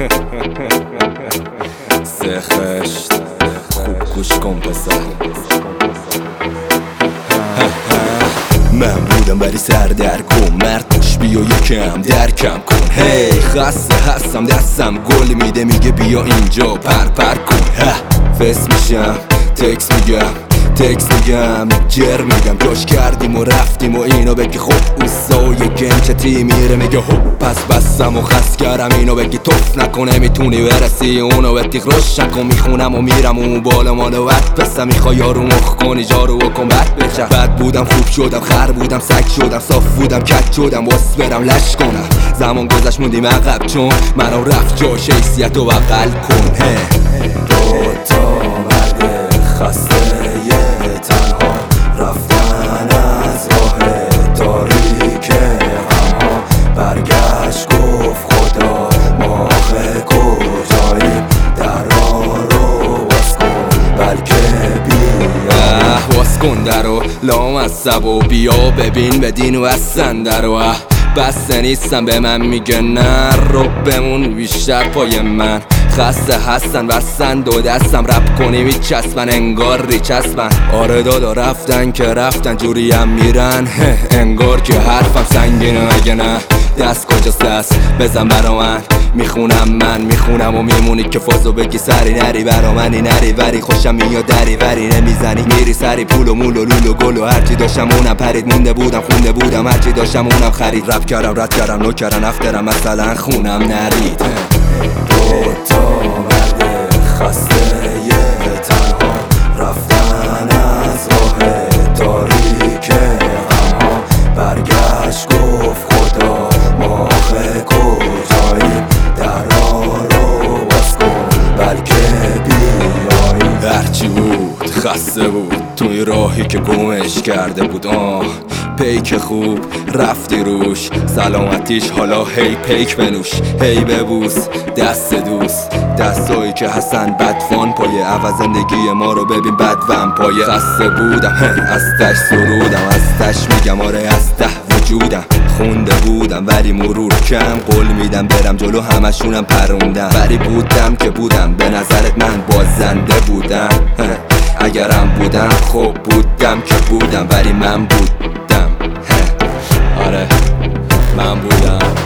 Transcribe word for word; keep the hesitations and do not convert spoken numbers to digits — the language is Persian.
سه خشت خوب گوش کن پسر. من بودم ولی سردرگم، مرد گوش بیا یکم درکم کن. هی خسته هستم دستم گل میده میگه بیا اینجا پر پر کن. فس میشم تکس میگم تکس میگم جر میگم جاش کردیم و رفتیم و اینو بگی خب اوسای گنچتی میره میگه هب پس بستم و خست کردم اینو بگی توف نکنه میتونی برسی اونو بتیق روش نکن. میخونم و میرم اون بالا مالو وقت بستم میخوای یارو مخ کنی جارو بکن بد بچه. بد بودم خوب شدم خر بودم سگ شدم صاف بودم کت شدم واس برم لش کنم. زمان گذشت موندیم عقب چون منو رفت جاش حیثیت و بغل کن. دو تا مرد خسته تنها رفتن از راه تاریک غمها. برگشت گفت خدا ما آخه کجاییم، درا رو باز کن بلکه بیا باز کن درو لام از سب و بیا ببین بدین و اصلا درو. بسته نیستم به من میگه نه رو بمون بیشتر پای من. خسته هستن وستن دو دستم رپ کنی میچسبن انگار ریچسبن. آره دادا رفتن که رفتن جوری هم میرن انگار که حرفم سنگینه مگه نه. دست کجاست دست بزن برا من میخونم من میخونم و میمونی که فازو بگی سری نری برا منی نری وری خوشم میاد دری وری نمیزنی میری سری پول و مول و لول و گل و هرچی داشتم اونم پرید مونده بودم خونده بودم هرچی داشتم اونم خرید. رپ کردم رد کردم نو کردم افترم مثلا خونم نرید. دو تا مرد خسته تنها رفتن از راه تاریک غمها. برگشت گفت خدا ما آخه کجاییم، درا رو باز کن بلکه بیاییم. هرچی بود خسته بود توی راهی که گمش کرده بود آه پیک خوب رفتی روش سلامتیش حالا هی پیک بنوش هی ببوس دست دوست دستایی که هستن بدفان پای عوض زندگی ما رو ببین بدوم پای. خسته بودم از تش سرودم از تش میگم آره از ته وجودم خونده بودم ولی مرور کم قول میدم برم جلو همشونم پروندم ولی بودم که بودم به نظرت من بازنده بودم. اگرم بودم خب بودم که بودم ولی من بودم. آره من بودم.